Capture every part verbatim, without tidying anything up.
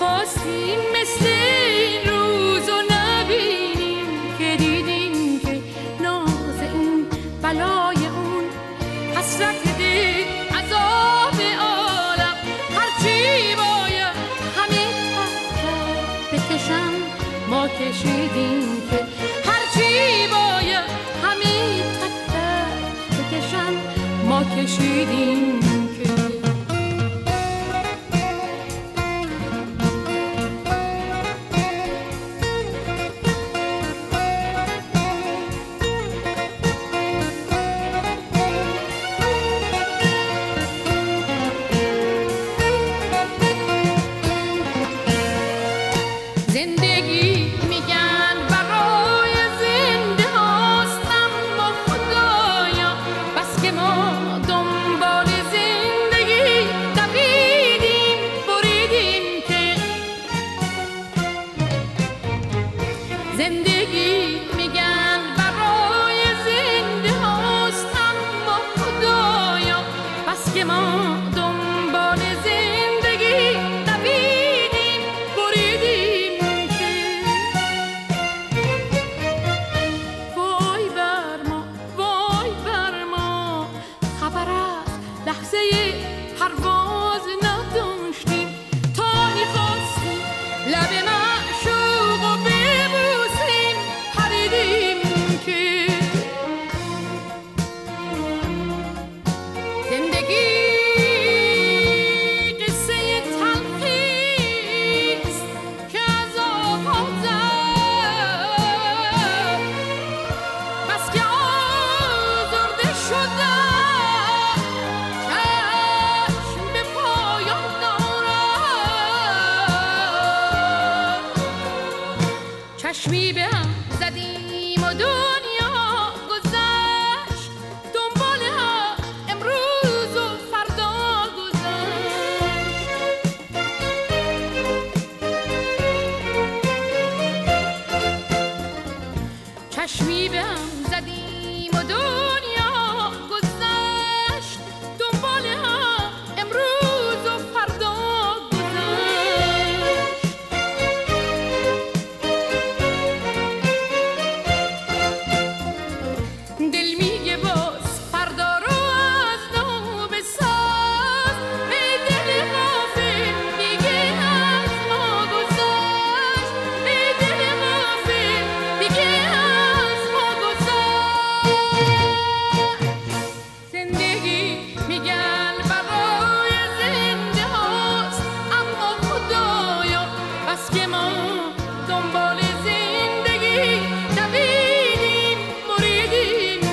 میخواستیم مثل این روزو نبینیم که دیدیم که ناز این بلای اون حسرت دل عذاب عالم هرچی باید همه تحت بکشم ما کشیدیم که هرچی باید همه تحت بکشم ما کشیدیم که زندگی میگن برای زنده هاست اما خدایا بس که ما دنبال زندگی دویدیم بریدیم که زندگی میگن برای زنده هاست اما خدایا بس که ما دنبال زندگی دویدیم بریدیم لحظه پرواز نداشتیم تا میخواستیم لب معشوق و ببوسیم پریدیم که زندگی قصه تلخیست که عذاب ها زد بس که آزرده شدم چشمی به هم زدیم و دنیا گذشت دنبال هم امروز و فردا گذشت چشمی به هم زدیم و دنیا گذشت دنبال هم امروز و فردا دل میگه باز فردا رو از نو بساز ای دل غافل دیگه از ما گذشت ای دل غافل دیگه از ما گذشت زندگی میگن برای زنده هاست اما خدایا بس که ما دنبال زندگی دویدیم بریدیم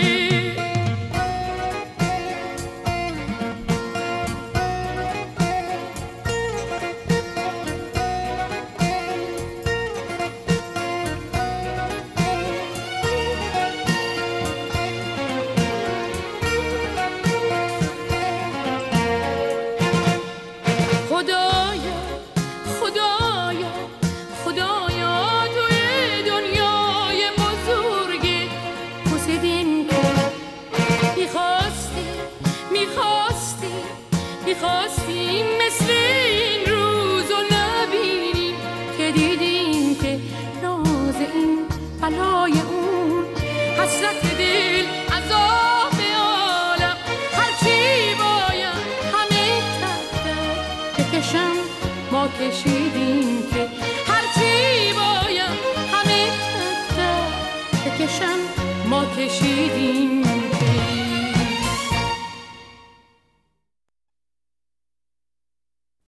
خدایا خدایا خدایا توی دنیای بزرگی پوسیدیم که میخواستی میخواستی میخواستیم مثل این روزو نبینیم که دیدیم که ناز این بلای اون حسرت دل عذاب عالم هرچی باید همه تحت بکشم ما کشیدیم که هرچی باید همه تحت بکشم ما کشیدیم که